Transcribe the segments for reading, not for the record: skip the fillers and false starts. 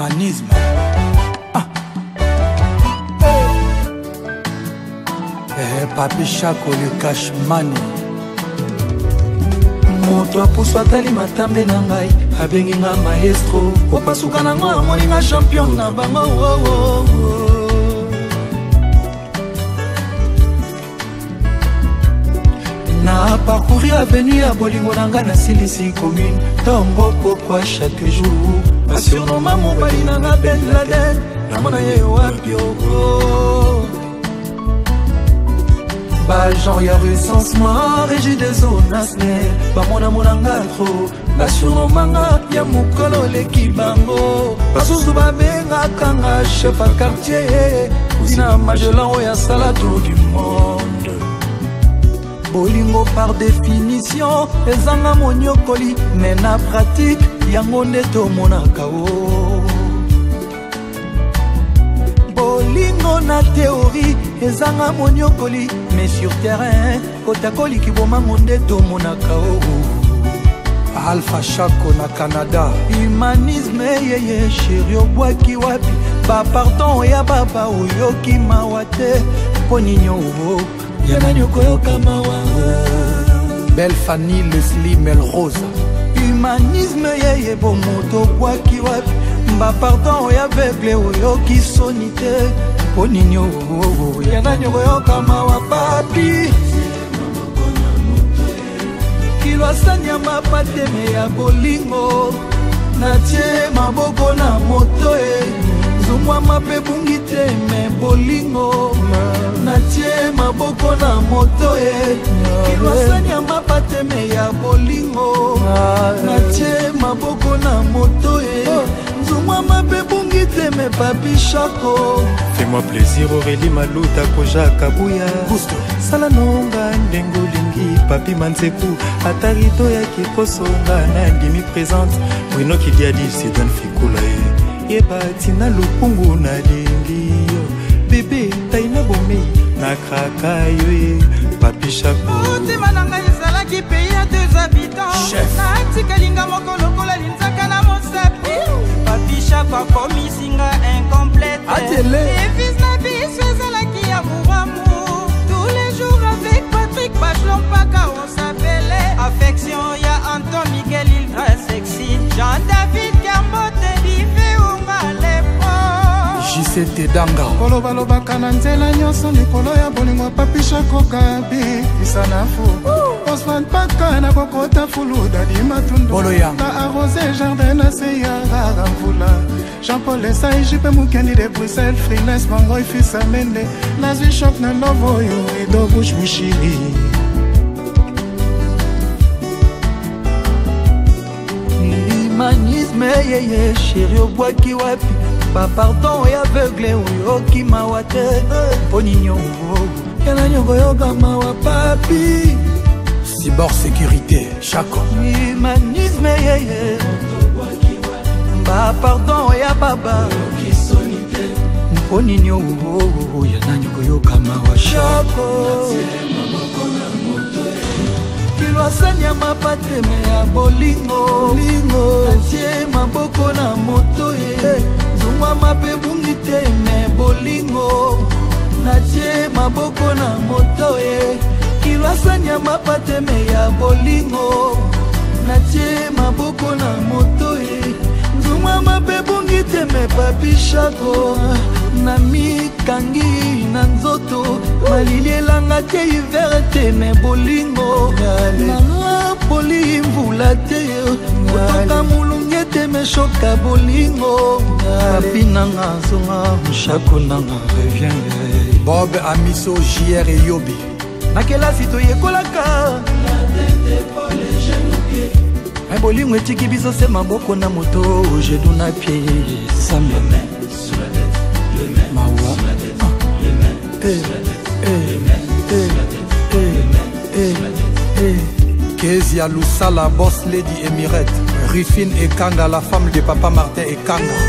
Humanisme. Papi Chako le cash money. Moto apusu atali matambe na ngai abengi nga maestro opasuka na ngo amoni nga champion na bango. Na parcourir avenue ya bolingo na nga na silisi commune Tombo Pokwa chaque jour asurnomma mobali na nga Ben Laden namona ye wapi Jean ya recensement régie des zones asne bamona monanga tro basurnomanga ya mukolo leki bango basusu babengaka nga chef à quartier kusina Magellan oyo asala tour du monde. Bolingo par définition ezanga monyokoli mais na pratique yango nde tomonaka o. Bolingo na théorie ezanga monyokoli mais sur terrain kotakoli kiboma monde tomonaka o. Alpha Chako na Canada humanisme yeye chéri obwaki wapi ba pardon ya baba oyoki mawate poninyo yana nyokoyoka mawa. Belle Fanny Leslie Melrose humanisme yeye bomoto obwaki wapi ba pardon ya aveugle oyoki sonite poninyo yana nyokoyoka mawa papi kilwasanya mapateme ya bolingo natie maboko na moto zumwa mape bungi te me bolingo natie maboko na moto kilwasanya mapateme ya bolingo natie maboko na moto zumwa mape bungi te me Papi Chako. Fais-moi plaisir Aurélie Maluta Koja Kabuya Sala nonga ndengo lingi Papi Manseku Atarito ya kikosonga na ndimi présente Bruno Kidiadi Sidan Fikula Yeba tina lupungu na lingi Bébé taina bomei na kraka yo Papi Chako. Otima nanga izala ki pays à 2 habitants na tikalinga moko lokola linzaka na mosapi Papi Chako akomi singa incomplète les fils na biso ezalaki amour amour tous les jours avec Patrick Bachelon Paka on s'appelait affection ya Anton Miguel Ultra sexy Jean-David Kambote Dive Unga Lepo JCT Danga kolobalobaka na nzela nyonso likolo ya bolingo Papi Chako kabi isanafu Osman Paka na kokota fulu dadi matundu na arrosé jardin na se ya rara mvula Jean-Paul Esai jipe mukendi de Bruxelles freelance bango ifils amende nazwi choc na lovo yo edo bush bushiri humanisme yeye chéri obwaki wapi ba pardon ya aveugle oyoki mawa te poninyo yana nyokoyoka mawa papi Cyborg sécurité Chako humanisme yeye ba pardon ya baba mponinyo yana nyokoyoka mawa Chako kilwasanya mapateme ya bolingo natie maboko na moto zungwa mape bungi te me bolingo natie maboko na moto kilwasanya mapateme ya bolingo natie maboko na moto zungwa mape bungi te me Papi Chako na mikangi na nzoto malili elanga te hiver te me bolingo nanga poli mvula te kotoka mulunge te me shoka bolingo Papi nanga zonga Chako nanga revient Bob Amiso JR et Yobi na kelasi toyekolaka bolingo etiki biso se maboko na moto jedu na pie sameme mawa Kezia Lusala boss lady Emirate Rufine Ekanga la femme de Papa Martin Ekanga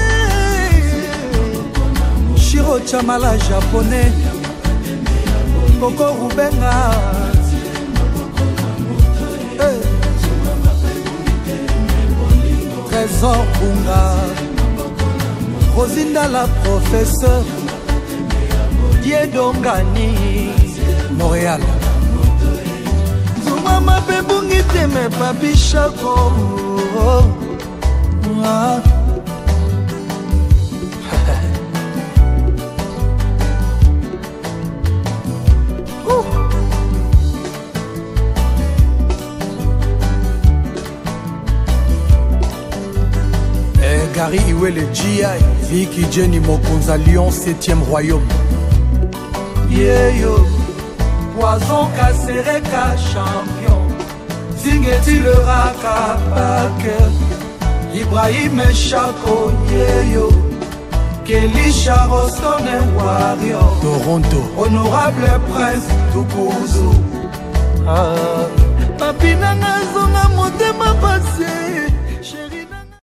Shiro Chamala japonais Koko Rubenga Trésor Bunga Rosinda la professeur Diedongani Montréal Zuma mape bungi teme papi chako Gary Iwele GI Vicky Jenny Mokonza Lyon 7e royaume Yeyo Poison Kasereka champion Zingeti le Rakapak Ibrahim Chako Yeyo Kelisha Rostone Warrior Toronto Honorable Prince Tukuzu Papina Nazo